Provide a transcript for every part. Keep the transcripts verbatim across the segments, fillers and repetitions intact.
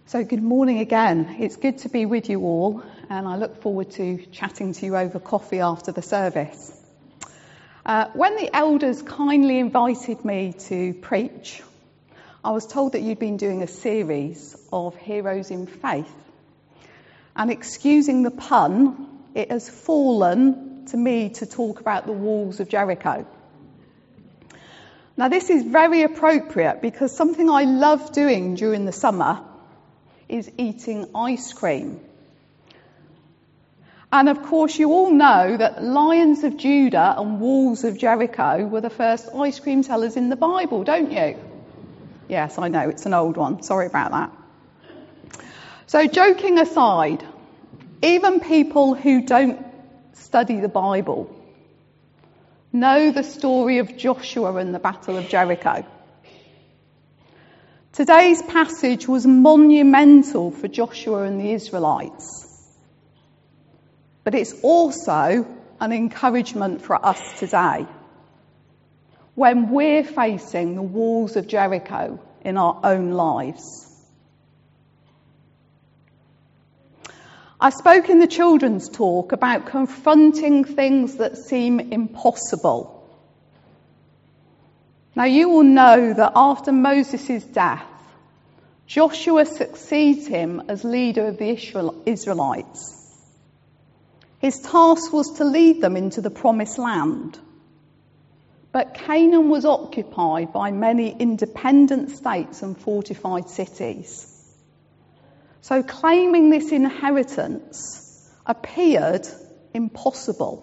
So good morning again. It's good to be with you all, and I look forward to chatting to you over coffee after the service. Uh, when the elders kindly invited me to preach, I was told that you'd been doing a series of Heroes in Faith. And excusing the pun, it has fallen to me to talk about the walls of Jericho. Now this is very appropriate because something I love doing during the summer is eating ice cream. And of course you all know that Lions of Judah and Walls of Jericho were the first ice cream sellers in the Bible, don't you? Yes, I know, it's an old one. Sorry about that. So joking aside, even people who don't study the Bible know the story of Joshua and the Battle of Jericho. Today's passage was monumental for Joshua and the Israelites. But it's also an encouragement for us today when we're facing the walls of Jericho in our own lives. I spoke in the children's talk about confronting things that seem impossible. Now you will know that after Moses' death, Joshua succeeds him as leader of the Israelites. His task was to lead them into the promised land. But Canaan was occupied by many independent states and fortified cities. So claiming this inheritance appeared impossible.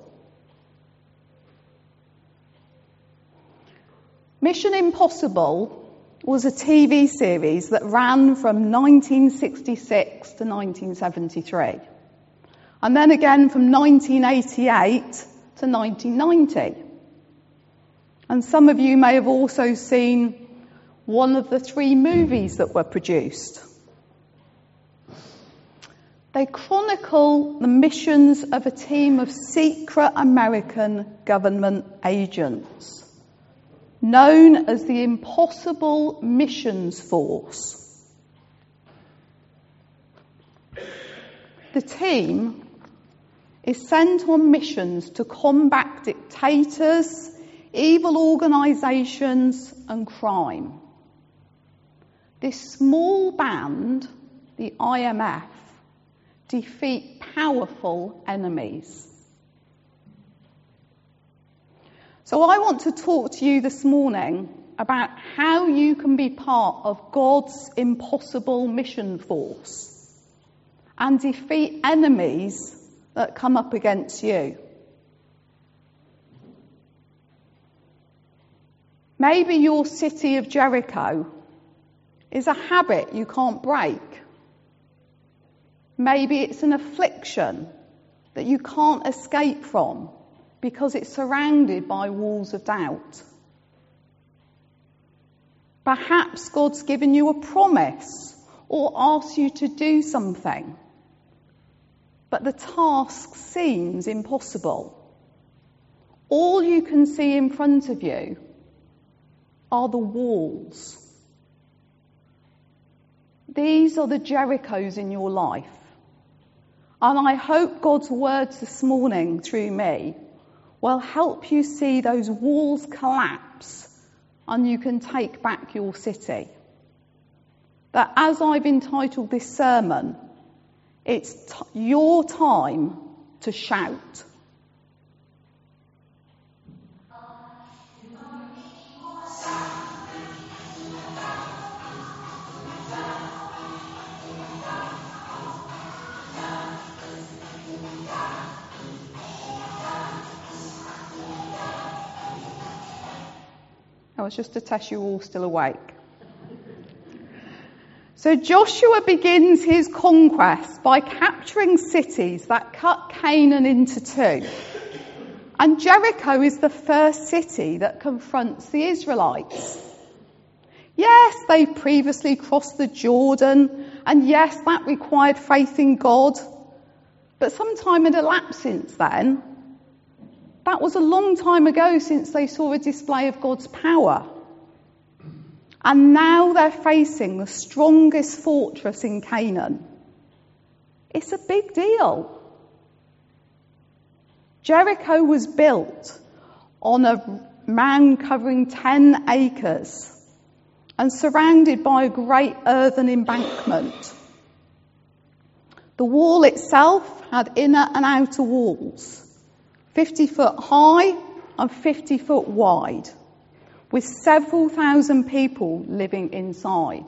Mission Impossible was a T V series that ran from nineteen sixty-six to nineteen seventy-three. And then again from nineteen eighty-eight to nineteen ninety. And some of you may have also seen one of the three movies that were produced. They chronicle the missions of a team of secret American government agents known as the Impossible Missions Force. The team is sent on missions to combat dictators, evil organisations and crime. This small band, the I M F, defeat powerful enemies. So I want to talk to you this morning about how you can be part of God's impossible mission force and defeat enemies that come up against you. Maybe your city of Jericho is a habit you can't break. Maybe it's an affliction that you can't escape from because it's surrounded by walls of doubt. Perhaps God's given you a promise or asked you to do something, but the task seems impossible. All you can see in front of you are the walls. These are the Jerichos in your life. And I hope God's words this morning through me will help you see those walls collapse and you can take back your city. That as I've entitled this sermon, it's t- your time to shout. That was just to test you all still awake. So Joshua begins his conquest by capturing cities that cut Canaan into two. And Jericho is the first city that confronts the Israelites. Yes, they previously crossed the Jordan, and yes, that required faith in God. But some time had elapsed since then. That was a long time ago since they saw a display of God's power. And now they're facing the strongest fortress in Canaan. It's a big deal. Jericho was built on a mound covering ten acres and surrounded by a great earthen embankment. The wall itself had inner and outer walls, fifty foot high and fifty foot wide, with several thousand people living inside.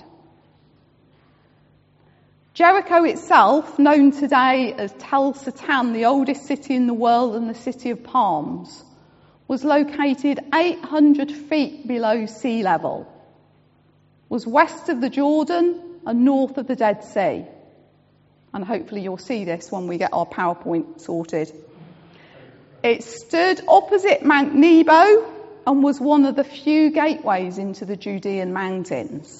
Jericho itself, known today as Tel Satan, the oldest city in the world and the city of palms, was located eight hundred feet below sea level, was west of the Jordan and north of the Dead Sea. And hopefully you'll see this when we get our PowerPoint sorted. It stood opposite Mount Nebo and was one of the few gateways into the Judean mountains.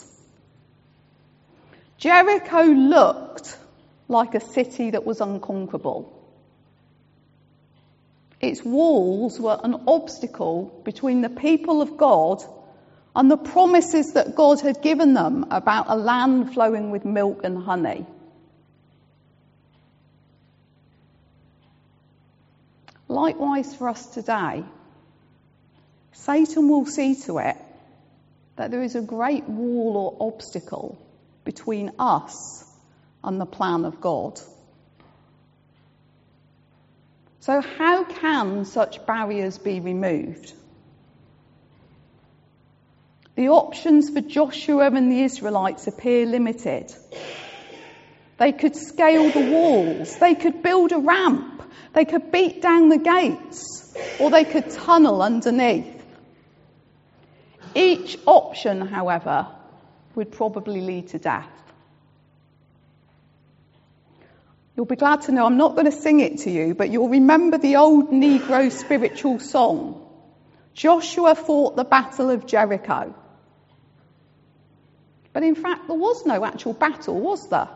Jericho looked like a city that was unconquerable. Its walls were an obstacle between the people of God and the promises that God had given them about a land flowing with milk and honey. Likewise for us today, Satan will see to it that there is a great wall or obstacle between us and the plan of God. So how can such barriers be removed? The options for Joshua and the Israelites appear limited. They could scale the walls, they could build a ramp, they could beat down the gates, or they could tunnel underneath. Each option, however, would probably lead to death. You'll be glad to know I'm not going to sing it to you, but you'll remember the old Negro spiritual song, Joshua fought the Battle of Jericho. But in fact, there was no actual battle, was there?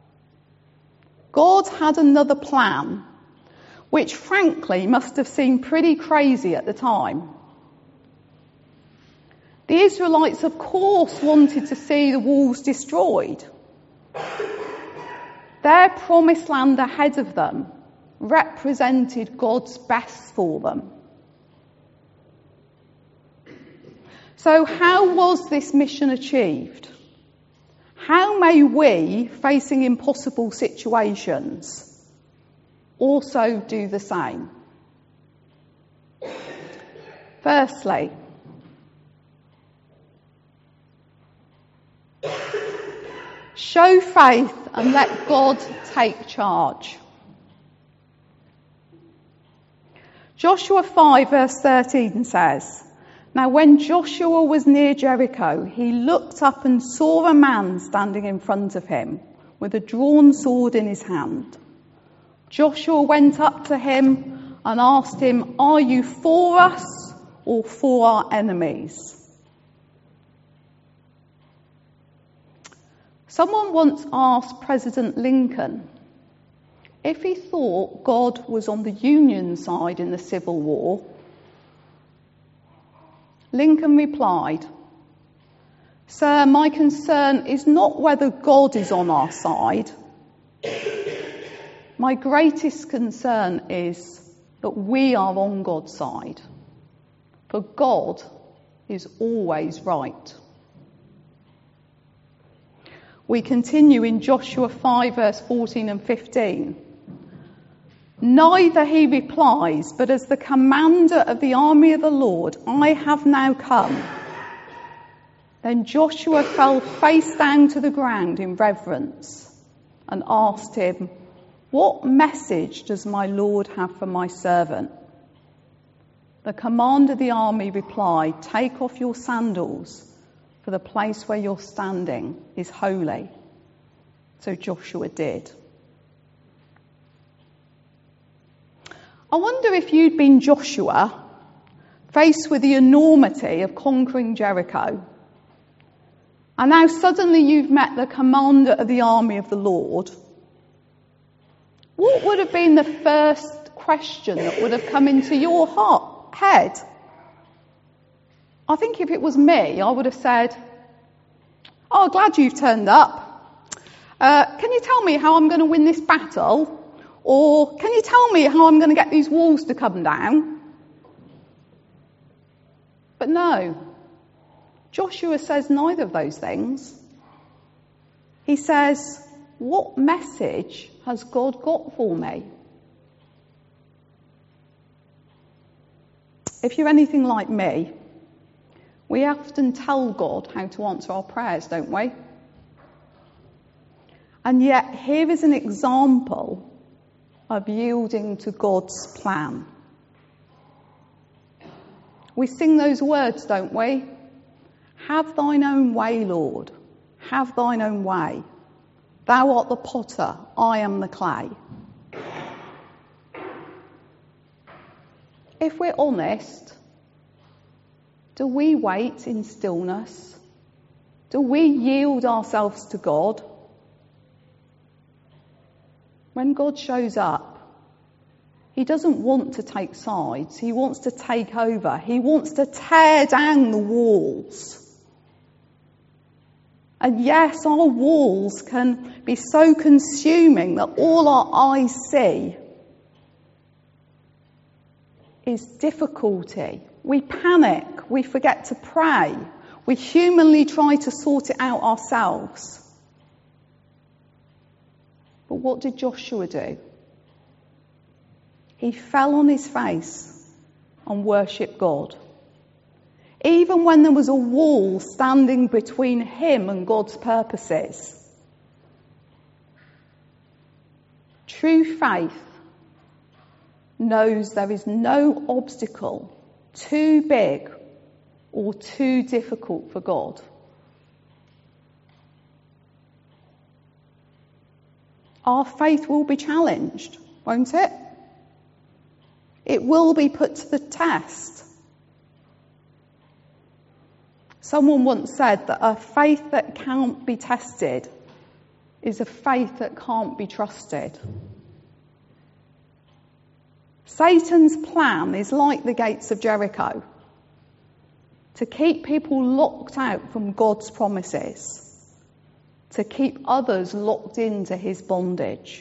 God had another plan, which frankly must have seemed pretty crazy at the time. The Israelites, of course, wanted to see the walls destroyed. Their promised land ahead of them represented God's best for them. So how was this mission achieved? How may we, facing impossible situations, also do the same? Firstly, show faith and let God take charge. Joshua five verse thirteen says, "Now when Joshua was near Jericho, he looked up and saw a man standing in front of him with a drawn sword in his hand. Joshua went up to him and asked him, 'Are you for us or for our enemies?'" Someone once asked President Lincoln if he thought God was on the Union side in the Civil War. Lincoln replied, "Sir, my concern is not whether God is on our side. My greatest concern is that we are on God's side, for God is always right." We continue in Joshua five verse fourteen and fifteen. "Neither," he replies, "but as the commander of the army of the Lord, I have now come." Then Joshua fell face down to the ground in reverence and asked him, "What message does my Lord have for my servant?" The commander of the army replied, "Take off your sandals, for the place where you're standing is holy." So Joshua did. I wonder if you'd been Joshua, faced with the enormity of conquering Jericho, and now suddenly you've met the commander of the army of the Lord. What would have been the first question that would have come into your heart, head? I think if it was me, I would have said, Oh, glad you've turned up. Uh, can you tell me how I'm going to win this battle? Or can you tell me how I'm going to get these walls to come down? But no, Joshua says neither of those things. He says, what message has God got for me? If you're anything like me, we often tell God how to answer our prayers, don't we? And yet, here is an example of yielding to God's plan. We sing those words, don't we? Have thine own way, Lord. Have thine own way. Thou art the potter, I am the clay. If we're honest, do we wait in stillness? Do we yield ourselves to God? When God shows up, he doesn't want to take sides. He wants to take over. He wants to tear down the walls. And yes, our walls can be so consuming that all our eyes see is difficulty. We panic. We forget to pray. We humanly try to sort it out ourselves. But what did Joshua do? He fell on his face and worshipped God. Even when there was a wall standing between him and God's purposes. True faith knows there is no obstacle too big or too difficult for God. Our faith will be challenged, won't it? It will be put to the test. Someone once said that a faith that can't be tested is a faith that can't be trusted. Satan's plan is like the gates of Jericho, to keep people locked out from God's promises, to keep others locked into his bondage.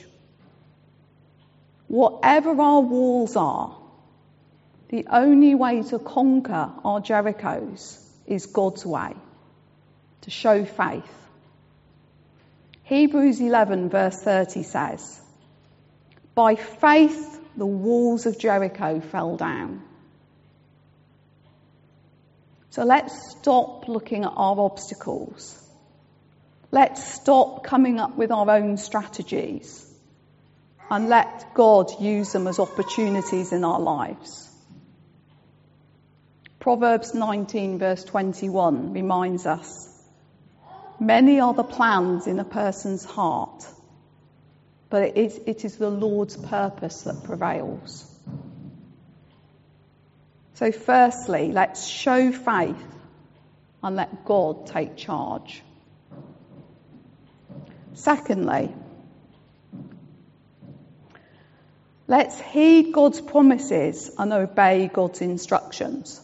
Whatever our walls are, the only way to conquer our Jerichos is God's way, to show faith. Hebrews eleven verse thirty says, by faith the walls of Jericho fell down. So let's stop looking at our obstacles. Let's stop coming up with our own strategies and let God use them as opportunities in our lives. Proverbs nineteen verse twenty-one reminds us, many are the plans in a person's heart, but it is, it is the Lord's purpose that prevails. So firstly, let's show faith and let God take charge. Secondly, let's heed God's promises and obey God's instructions.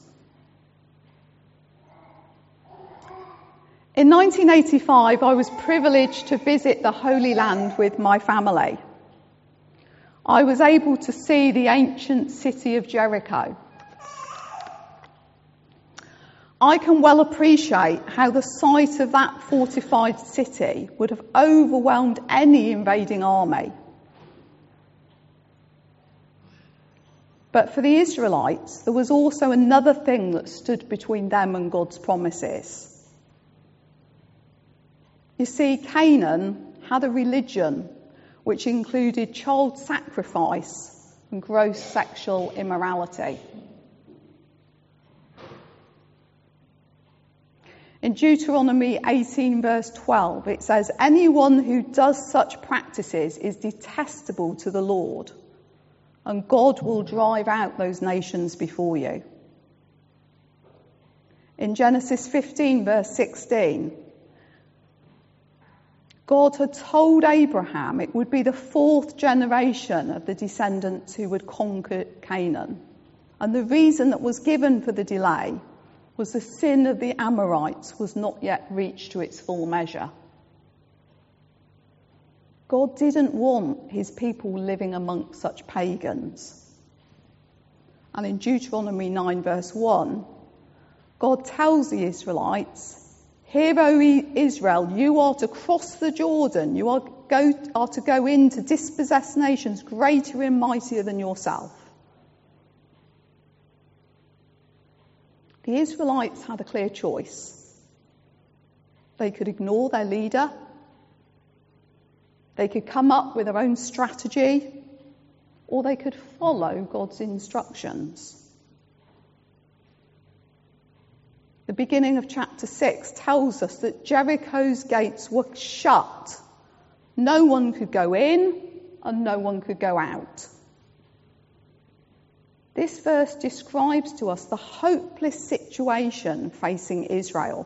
In nineteen eighty-five, I was privileged to visit the Holy Land with my family. I was able to see the ancient city of Jericho. I can well appreciate how the sight of that fortified city would have overwhelmed any invading army. But for the Israelites, there was also another thing that stood between them and God's promises. You see, Canaan had a religion which included child sacrifice and gross sexual immorality. In Deuteronomy eighteen verse twelve, it says, anyone who does such practices is detestable to the Lord, and God will drive out those nations before you. In Genesis fifteen verse sixteen, God had told Abraham it would be the fourth generation of the descendants who would conquer Canaan. And the reason that was given for the delay was the sin of the Amorites was not yet reached to its full measure. God didn't want his people living amongst such pagans. And in Deuteronomy nine verse one, God tells the Israelites, "Hear, O Israel, you are to cross the Jordan, you are, go, are to go in to dispossess nations greater and mightier than yourself." The Israelites had a clear choice. They could ignore their leader. They could come up with their own strategy, or they could follow God's instructions. The beginning of chapter six tells us that Jericho's gates were shut. No one could go in and no one could go out. This verse describes to us the hopeless situation facing Israel,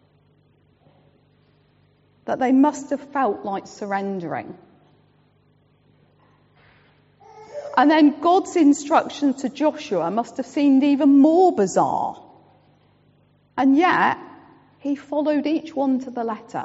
that they must have felt like surrendering. And then God's instructions to Joshua must have seemed even more bizarre. And yet, he followed each one to the letter.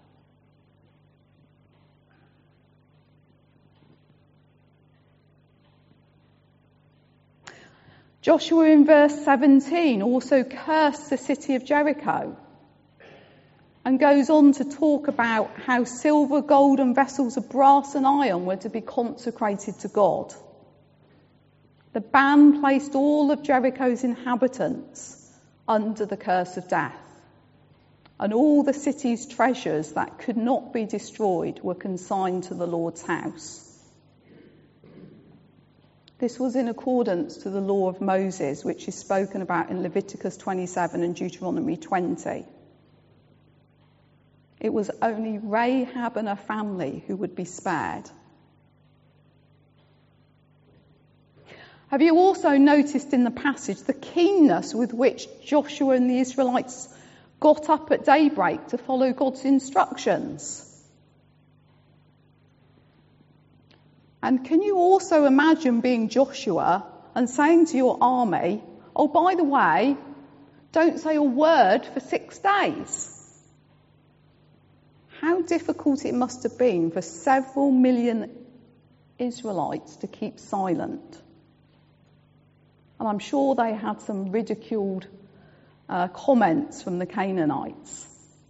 Joshua in verse seventeen also cursed the city of Jericho and goes on to talk about how silver, gold and vessels of brass and iron were to be consecrated to God. The ban placed all of Jericho's inhabitants under the curse of death, and all the city's treasures that could not be destroyed were consigned to the Lord's house. This was in accordance to the law of Moses, which is spoken about in Leviticus twenty-seven and Deuteronomy twenty. It was only Rahab and her family who would be spared. Have you also noticed in the passage the keenness with which Joshua and the Israelites got up at daybreak to follow God's instructions? And can you also imagine being Joshua and saying to your army, "Oh, by the way, don't say a word for six days"? How difficult it must have been for several million Israelites to keep silent. And I'm sure they had some ridiculed uh, comments from the Canaanites.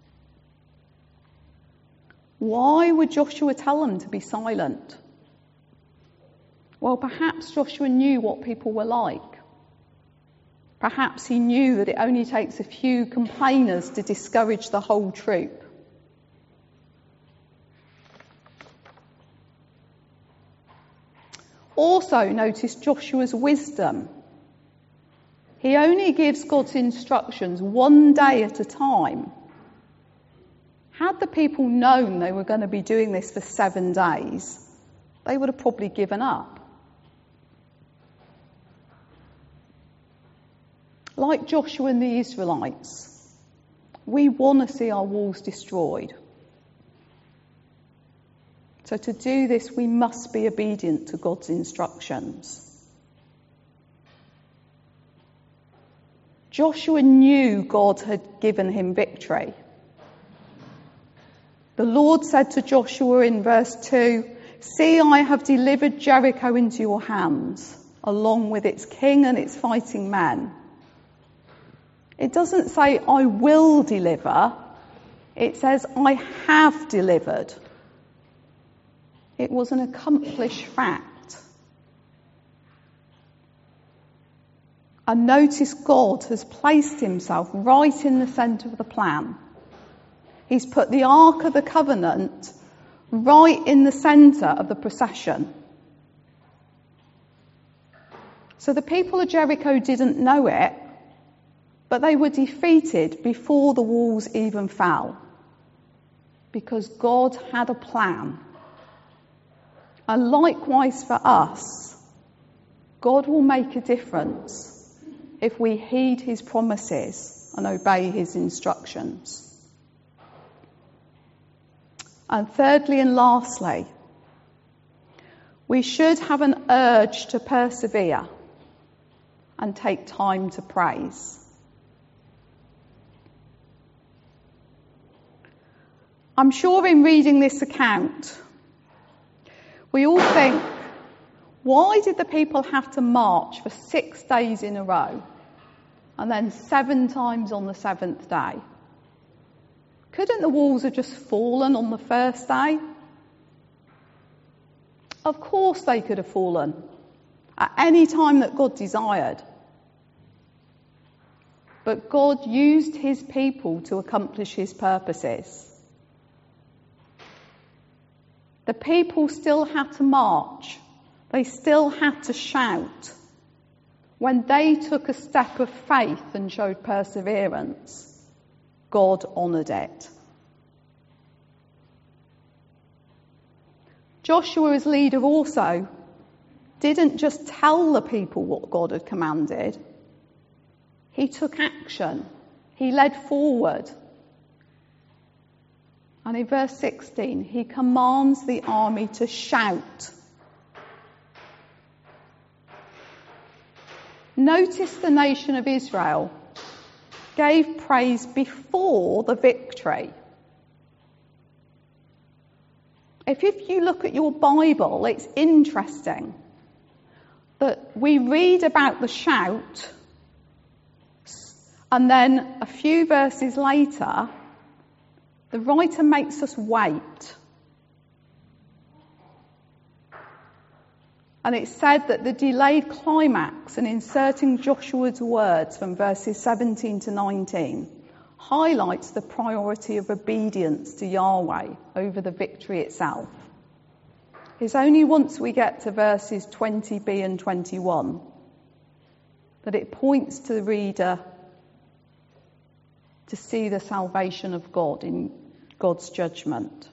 Why would Joshua tell them to be silent? Well, perhaps Joshua knew what people were like. Perhaps he knew that it only takes a few complainers to discourage the whole troop. Also notice Joshua's wisdom. He only gives God's instructions one day at a time. Had the people known they were going to be doing this for seven days, they would have probably given up. Like Joshua and the Israelites, we want to see our walls destroyed. So to do this, we must be obedient to God's instructions. Joshua knew God had given him victory. The Lord said to Joshua in verse two, "See, I have delivered Jericho into your hands, along with its king and its fighting men." It doesn't say, "I will deliver." It says, "I have delivered." It was an accomplished fact. And notice God has placed himself right in the centre of the plan. He's put the Ark of the Covenant right in the centre of the procession. So the people of Jericho didn't know it, but they were defeated before the walls even fell, because God had a plan. And likewise for us, God will make a difference if we heed his promises and obey his instructions. And thirdly and lastly, we should have an urge to persevere and take time to praise. I'm sure in reading this account, we all think, why did the people have to march for six days in a row and then seven times on the seventh day? Couldn't the walls have just fallen on the first day? Of course they could have fallen at any time that God desired. But God used his people to accomplish his purposes. The people still had to march. They still had to shout. When they took a step of faith and showed perseverance, God honoured it. Joshua, as leader, also didn't just tell the people what God had commanded. He took action. He led forward. And in verse sixteen, he commands the army to shout. Notice the nation of Israel gave praise before the victory. If, if you look at your Bible, it's interesting that we read about the shout, and then a few verses later, the writer makes us wait. And it's said that the delayed climax and inserting Joshua's words from verses seventeen to nineteen highlights the priority of obedience to Yahweh over the victory itself. It's only once we get to verses twenty b and twenty-one that it points to the reader to see the salvation of God in God's judgment.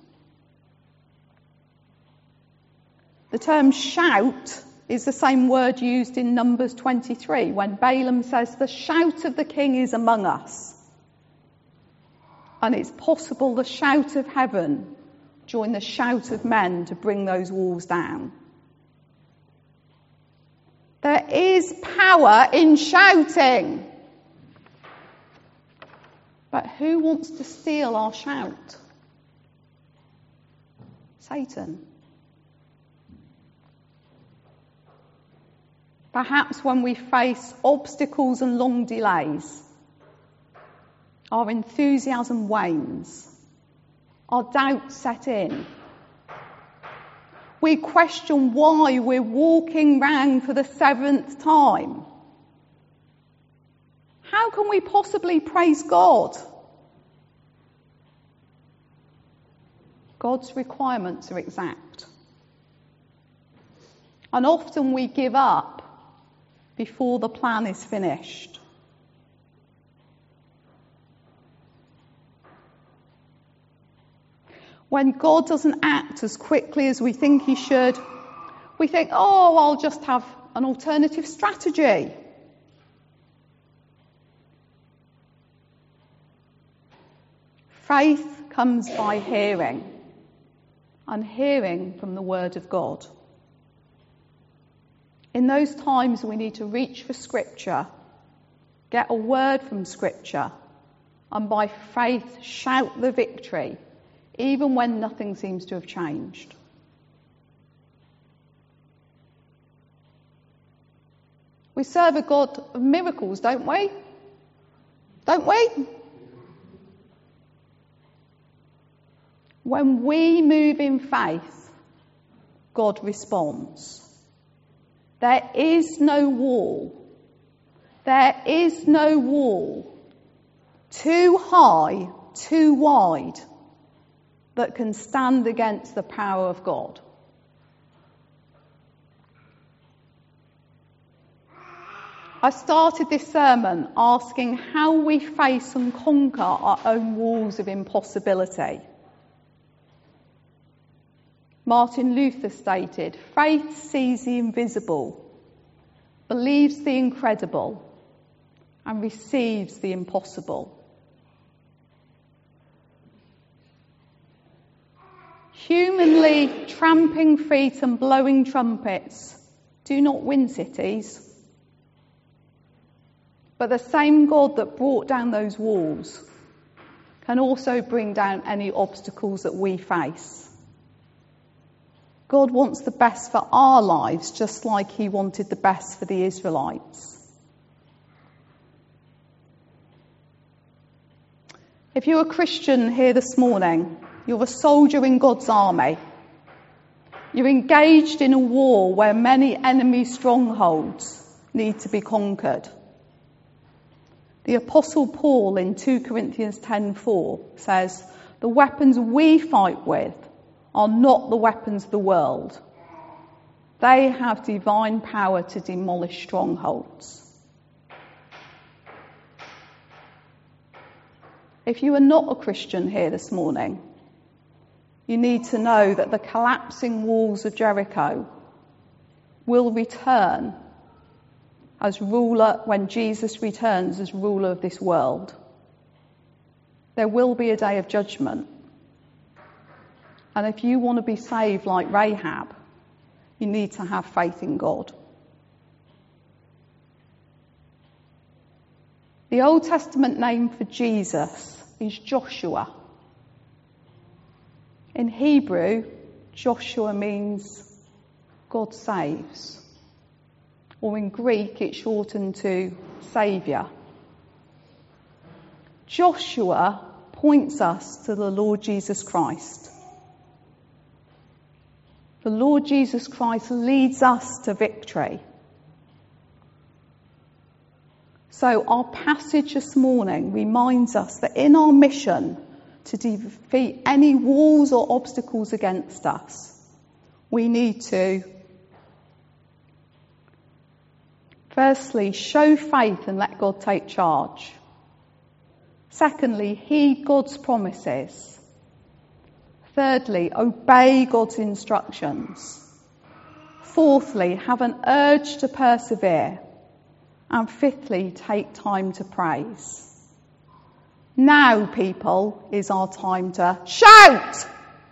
The term shout is the same word used in Numbers twenty-three when Balaam says, "The shout of the king is among us." And it's possible the shout of heaven joined the shout of men to bring those walls down. There is power in shouting. But who wants to steal our shout? Satan. Perhaps when we face obstacles and long delays, our enthusiasm wanes, our doubts set in. We question why we're walking round for the seventh time. How can we possibly praise God? God's requirements are exact. And often we give up before the plan is finished. When God doesn't act as quickly as we think he should, we think, oh, I'll just have an alternative strategy. Faith comes by hearing, and hearing from the Word of God. In those times we need to reach for Scripture, get a word from Scripture, and by faith shout the victory, even when nothing seems to have changed. We serve a God of miracles, don't we? Don't we? When we move in faith, God responds. There is no wall. There is no wall too high, too wide, that can stand against the power of God. I started this sermon asking how we face and conquer our own walls of impossibility. Martin Luther stated, "Faith sees the invisible, believes the incredible, and receives the impossible." Humanly tramping feet and blowing trumpets do not win cities. But the same God that brought down those walls can also bring down any obstacles that we face. God wants the best for our lives, just like he wanted the best for the Israelites. If you're a Christian here this morning, you're a soldier in God's army. You're engaged in a war where many enemy strongholds need to be conquered. The Apostle Paul in two Corinthians ten four says, "The weapons we fight with are not the weapons of the world. They have divine power to demolish strongholds." If you are not a Christian here this morning, you need to know that the collapsing walls of Jericho will return as ruler when Jesus returns as ruler of this world. There will be a day of judgment. And if you want to be saved like Rahab, you need to have faith in God. The Old Testament name for Jesus is Joshua. In Hebrew, Joshua means God saves. Or in Greek, it's shortened to Saviour. Joshua points us to the Lord Jesus Christ. The Lord Jesus Christ leads us to victory. So our passage this morning reminds us that in our mission to defeat any walls or obstacles against us, we need to, firstly, show faith and let God take charge. Secondly, heed God's promises. Thirdly, obey God's instructions. Fourthly, have an urge to persevere. And fifthly, take time to praise. Now, people, is our time to shout!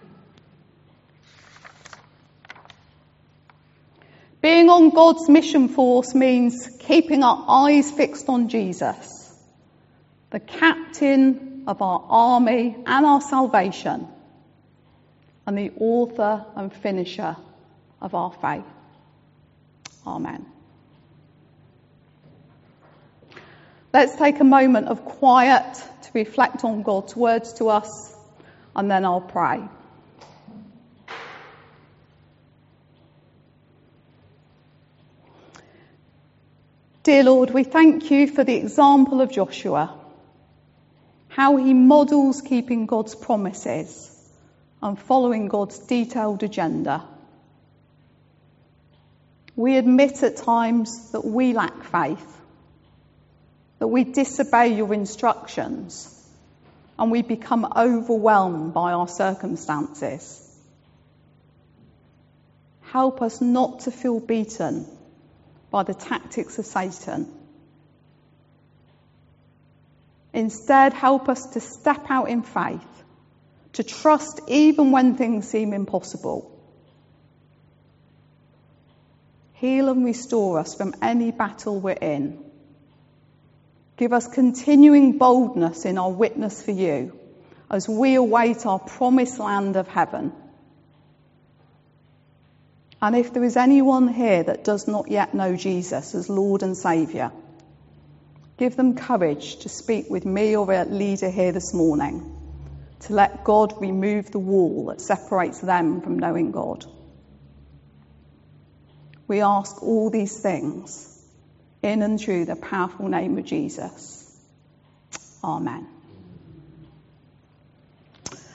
Being on God's mission force means keeping our eyes fixed on Jesus, the captain of our army and our salvation, and the author and finisher of our faith. Amen. Let's take a moment of quiet to reflect on God's words to us, and then I'll pray. Dear Lord, we thank you for the example of Joshua, how he models keeping God's promises and following God's detailed agenda. We admit at times that we lack faith, that we disobey your instructions, and we become overwhelmed by our circumstances. Help us not to feel beaten by the tactics of Satan. Instead, help us to step out in faith, to trust even when things seem impossible. Heal and restore us from any battle we're in. Give us continuing boldness in our witness for you as we await our promised land of heaven. And if there is anyone here that does not yet know Jesus as Lord and Saviour, give them courage to speak with me or a leader here this morning, to let God remove the wall that separates them from knowing God. We ask all these things in and through the powerful name of Jesus. Amen.